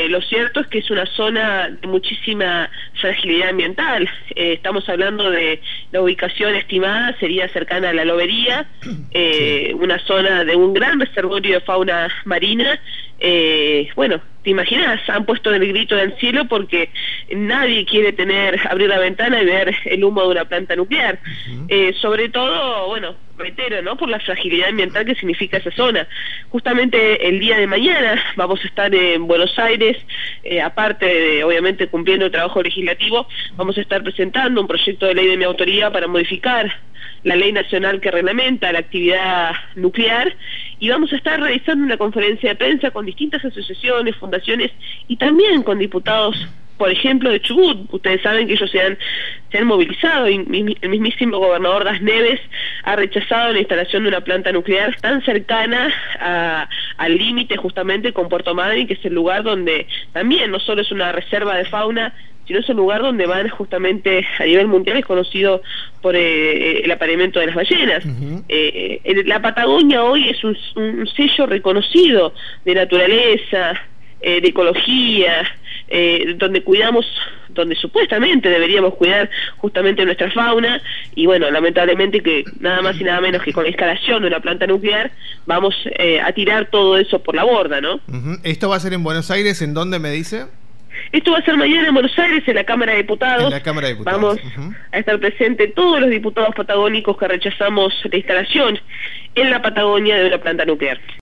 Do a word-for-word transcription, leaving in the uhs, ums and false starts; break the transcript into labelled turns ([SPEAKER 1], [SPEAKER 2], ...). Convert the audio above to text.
[SPEAKER 1] eh, lo cierto es que es una zona de muchísima fragilidad ambiental. Eh, estamos hablando de la ubicación estimada, sería cercana a la Lobería, eh, una zona de un gran reservorio de fauna marina. Eh, bueno, te imaginas, han puesto el grito en el cielo porque nadie quiere tener, abrir la ventana y ver el humo de una planta nuclear. Uh-huh. eh, sobre todo, bueno, reitero, ¿no?, por la fragilidad ambiental que significa esa zona. Justamente el día de mañana vamos a estar en Buenos Aires, eh, aparte de, obviamente, cumpliendo el trabajo legislativo, vamos a estar presentando un proyecto de ley de mi autoría para modificar la ley nacional que reglamenta la actividad nuclear, y vamos a estar realizando una conferencia de prensa con distintas asociaciones, fundaciones y también con diputados, por ejemplo, de Chubut. Ustedes saben que ellos se han, se han movilizado, y el mismísimo gobernador Das Neves ha rechazado la instalación de una planta nuclear tan cercana a, al límite justamente con Puerto Madryn, que es el lugar donde también no solo es una reserva de fauna, sino es un lugar donde van justamente a nivel mundial, es conocido por eh, el apareamiento de las ballenas. Uh-huh. eh, la Patagonia hoy es un, un sello reconocido de naturaleza, eh, de ecología, eh, donde cuidamos, donde supuestamente deberíamos cuidar justamente nuestra fauna, y bueno, lamentablemente que nada más y nada menos que con la instalación de una planta nuclear vamos eh, a tirar todo eso por la borda, ¿no?
[SPEAKER 2] Uh-huh. ¿Esto va a ser en Buenos Aires? ¿En dónde me dice?
[SPEAKER 1] Esto va a ser mañana en Buenos Aires, en la Cámara de Diputados.
[SPEAKER 2] En la Cámara de Diputados.
[SPEAKER 1] Vamos
[SPEAKER 2] uh-huh.
[SPEAKER 1] a estar presentes todos los diputados patagónicos que rechazamos la instalación en la Patagonia de una planta nuclear.